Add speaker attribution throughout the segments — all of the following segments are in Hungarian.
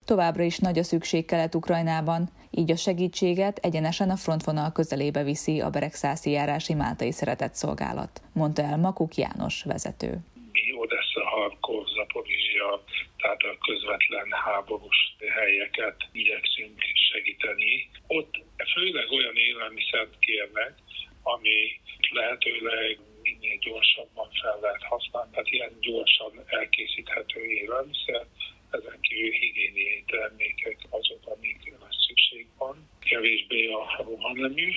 Speaker 1: továbbra is nagy a szükség Kelet-Ukrajnában, így a segítséget egyenesen a frontvonal közelébe viszi a Beregszászi járási Máltai Szeretetszolgálat, mondta el Makuk János vezető.
Speaker 2: Mi Odessa, Harkov, Zaporizsia, tehát a közvetlen háborús helyeket igyekszünk segíteni. Ott főleg olyan élelmiszert kérnek, ami lehetőleg minél gyorsabban fel lehet használni, tehát ilyen gyorsan elkészíthető élelmiszer, ezen kívül higiéniai termékek azok, amikre szükség van. Kevésbé a ruhanemű,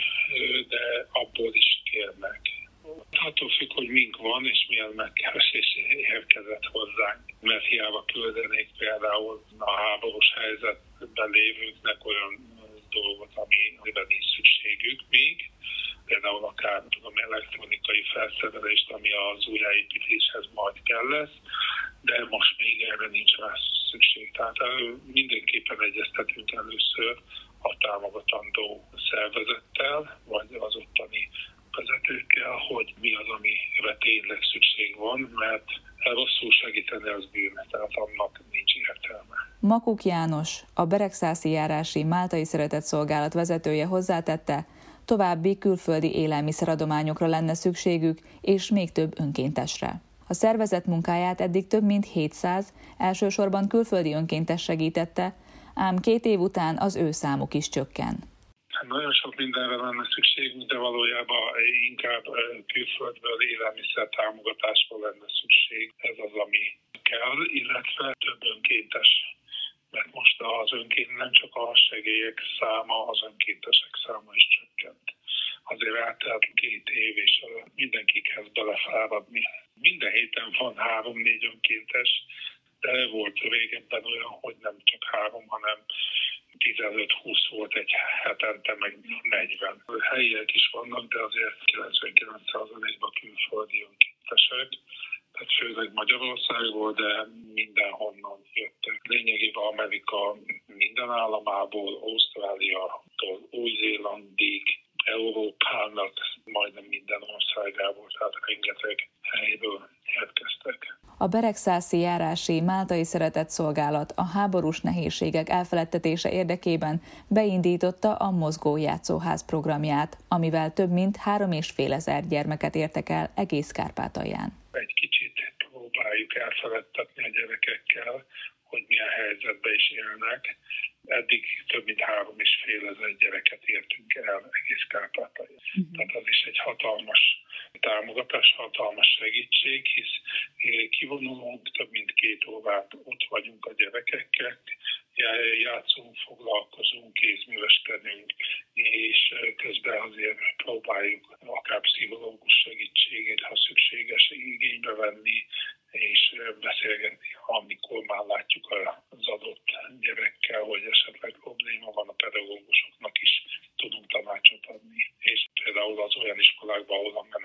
Speaker 2: de abból is kérnek. Attól függ, hogy mink van, és milyen megkeresés érkezett hozzánk. Mert hiába küldenék például a háborús helyzetben lévőknek olyan dolgot, amire nincs szükségük még. Például akár elektronikai felszerelést, ami az újjáépítéshez majd kell lesz, de most még erre nincs rá szükség. Tehát mindenképpen egyeztetünk először a támogatandó szervezettel, vagy az ottani vezetőkkel, hogy mi az, amire tényleg szükség van, mert rosszul segíteni az bűn, tehát annak nincs értelme.
Speaker 1: Makuk János, a Beregszászi járási Máltai Szeretetszolgálat vezetője hozzátette, további külföldi élelmiszeradományokra lenne szükségük, és még több önkéntesre. A szervezet munkáját eddig több mint 700, elsősorban külföldi önkéntes segítette, ám 2 év után az ő számuk is csökken.
Speaker 2: Nagyon sok mindenre lenne szükség, de valójában inkább külföldből élelmiszer támogatásra lenne szükség. Ez az, ami kell, illetve több önkéntes. Mert most nem csak a segélyek száma, az önkéntesek száma is csökkent. Azért eltelt 2 év, és mindenki kezd belefáradni. Minden héten van 3-4 önkéntes, de volt régebben olyan, hogy nem csak 3, hanem 15-20 volt egy hetente, meg 40. Helyiek is vannak, de azért 99%-ban külföldi önkéntesek. Tehát főleg Magyarországból, de mindenhonnan jöttek. Lényegében Amerika minden államából, Ausztráliától, Új-Zélandig, Európának majdnem minden országából, tehát rengeteg helyből érkeztek.
Speaker 1: A Beregszászi járási Máltai Szeretetszolgálat a háborús nehézségek elfeledtetése érdekében beindította a Mozgó Játszóház programját, amivel több mint 3500 gyermeket értek el egész Kárpátalján.
Speaker 2: Egy kicsit próbáljuk elfeledtetni a gyerekekkel, hogy milyen helyzetben is élnek. Eddig több mint 3500 gyereket értünk el egész Kárpátalján. Tehát az is egy hatalmas támogatás, hatalmas segítség, hisz kivonulunk, több mint 2 órát ott vagyunk a gyerekekkel, játszunk, foglalkozunk, kézműveskedünk, és közben azért próbáljuk akár pszichológus segítségét, ha szükséges, igénybe venni, és beszélgetni, amikor már látjuk az adott gyerekkel, hogy esetleg probléma van, a pedagógusoknak is tudunk tanácsot adni. És például az olyan iskolákban, ahol nem